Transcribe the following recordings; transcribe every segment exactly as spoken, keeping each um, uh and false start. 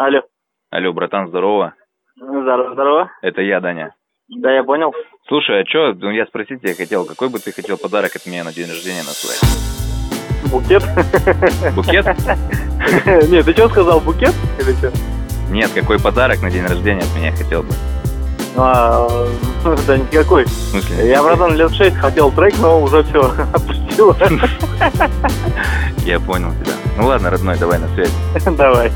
Алло. Алло, братан, здорово. Здорово, здорово. Это я, Даня. Да, я понял. Слушай, а что, ну, я спросить тебя хотел, какой бы ты хотел подарок от меня на день рождения на свой? Букет? Букет? Нет, ты что сказал, букет или что? Нет, какой подарок на день рождения от меня хотел бы? А, да никакой. В смысле? Я, братан, лет шесть хотел трек, но уже все, отпустил. Я понял тебя. Ну ладно, родной, давай на связь. Давай.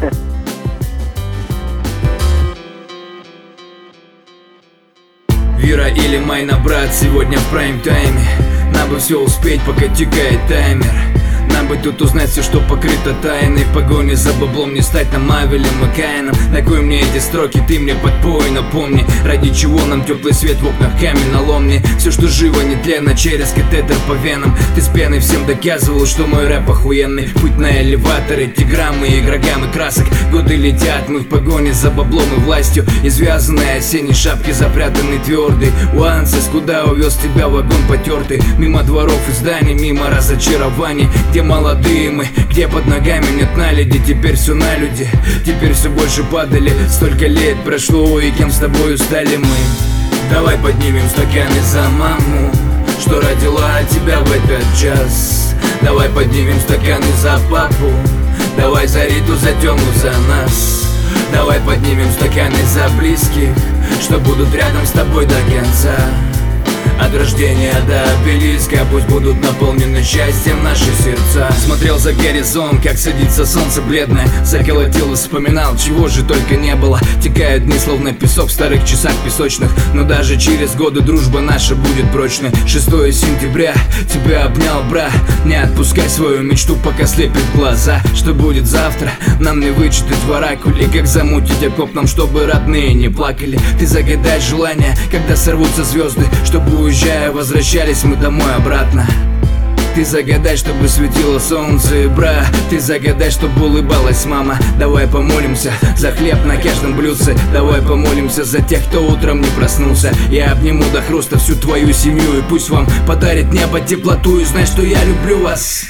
Вира или Майна, брат, сегодня в прайм-тайме. Нам бы все успеть, пока тикает таймер. Нам бы тут узнать все, что покрыто тайной. В погоне за баблом не стать нам Авелем и Каином. На кой мне эти строки, ты мне подпой, напомни. Ради чего нам теплый свет в окнах каменолом. Мне все, что живо, нетленно, через катетер по венам. Ты с пеной всем доказывал, что мой рэп охуенный. Путь на элеваторе, тиграммы, игрограммы красок. Годы летят, мы в погоне за баблом и властью. Извязанные осенние шапки, запрятанный твердый. Уансес, куда увез тебя вагон потертый. Мимо дворов и зданий, мимо разочарований. Где молодые мы, где под ногами нет наледи. Теперь все на люди, теперь все больше падали. Столько лет прошло, и кем с тобой стали мы? Давай поднимем стаканы за маму, что родила тебя в этот час. Давай поднимем стаканы за папу, давай за Риту, за Тему, за нас. Давай поднимем стаканы за близких, что будут рядом с тобой до конца. От рождения до обелиска пусть будут наполнены счастьем наши сердца. Смотрел за горизонт, как садится солнце бледное. Заколотил и вспоминал, чего же только не было. Текают дни, словно песок в старых часах песочных. Но даже через годы дружба наша будет прочной. Шестое сентября, тебя обнял, бра. Не отпускай свою мечту, пока слепит глаза. Что будет завтра, нам не вычитать в оракуле. Как замутить окоп нам, чтобы родные не плакали. Ты загадай желание, когда сорвутся звезды, чтобы уезжая, возвращались мы домой обратно. Ты загадай, чтобы светило солнце, бра. Ты загадай, чтобы улыбалась мама. Давай помолимся за хлеб на каждом блюдце. Давай помолимся за тех, кто утром не проснулся. Я обниму до хруста всю твою семью, и пусть вам подарит небо теплоту. И знай, что я люблю вас.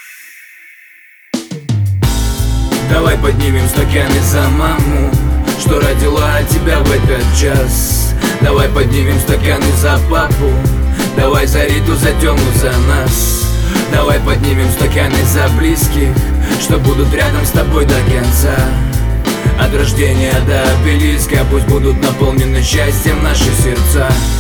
Давай поднимем стаканы за маму, что родила тебя в этот час. Давай поднимем стаканы за папу, давай за Риту, за Тему, за нас. Давай поднимем стаканы за близких, что будут рядом с тобой до конца. От рождения до обелиска пусть будут наполнены счастьем наши сердца.